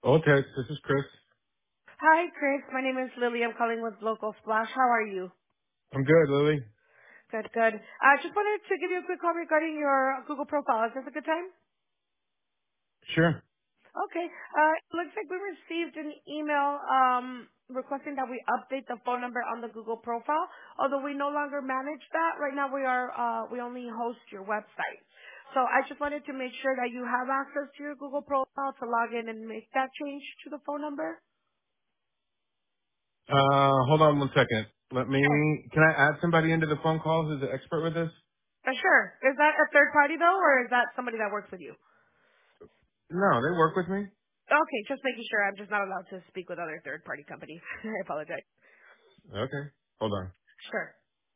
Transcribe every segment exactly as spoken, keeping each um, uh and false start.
Oltex, this is Chris. Hi, Chris. My name is Lily. I'm calling with Local Splash. How are you? I'm good, Lily. Good, good. I just wanted to give you a quick call regarding your Google profile. Is this a good time? Sure. Okay. Uh, it looks like we received an email um, requesting that we update the phone number on the Google profile. Although we no longer manage that, right now we are uh, we only host your website. So I just wanted to make sure that you have access to your Google profile to log in and make that change to the phone number. Uh, hold on one second. Let me, Sure. can I add somebody into the phone call who's an expert with this? Uh, sure. Is that a third party though, or is that somebody that works with you? No, they work with me. Okay, just making sure. I'm just not allowed to speak with other third-party companies. I apologize. Okay. Hold on. Sure.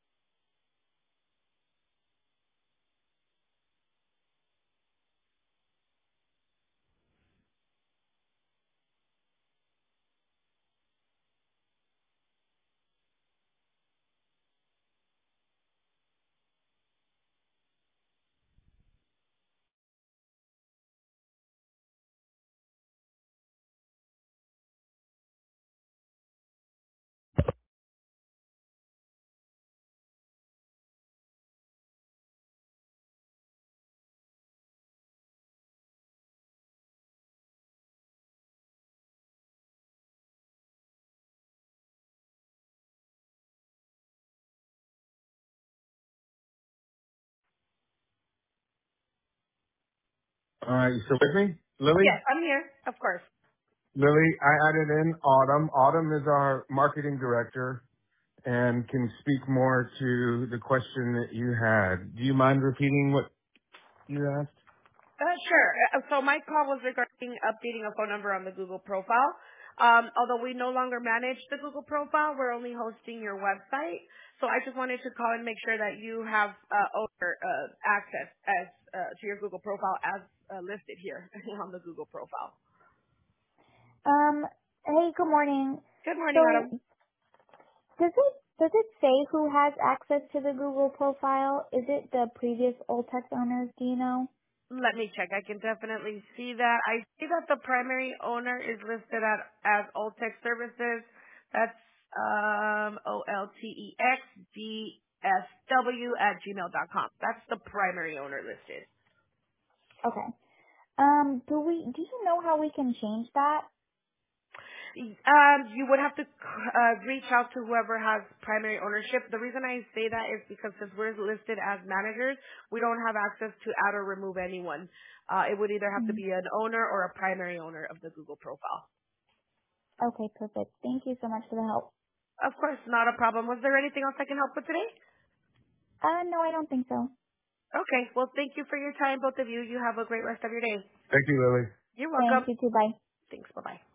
Alright, you still with me? Lily? Yes, I'm here. Of course. Lily, I added in Autumn. Autumn is our marketing director and can speak more to the question that you had. Do you mind repeating what you asked? Uh, sure. Uh, So my call was regarding updating a phone number on the Google profile. Um, although we no longer manage the Google profile, we're only hosting your website. So I just wanted to call and make sure that you have uh, over, uh, access as uh, to your Google profile as uh, listed here on the Google profile. Um, hey, good morning. Good morning, So Adam. does it does it say who has access to the Google profile? Is it the previous Oltex owners? Do you know? Let me check. I can definitely see that. I see that the primary owner is listed at, as Oltech Services. That's um, O L T E X D S W at gmail dot com. That's the primary owner listed. Okay. Um, do we do you know how we can change that? Um, you would have to uh, reach out to whoever has primary ownership. The reason I say that is because since we're listed as managers, we don't have access to add or remove anyone. Uh, it would either have to Mm. be an owner or a primary owner of the Google profile. Okay, perfect. Thank you so much for the help. Of course, not a problem. Was there anything else I can help with today? Uh, no, I don't think so. Okay. Well, thank you for your time, both of you. You have a great rest of your day. Thank you, Lily. You're Thanks, welcome. you too. Bye. Thanks. Bye-bye.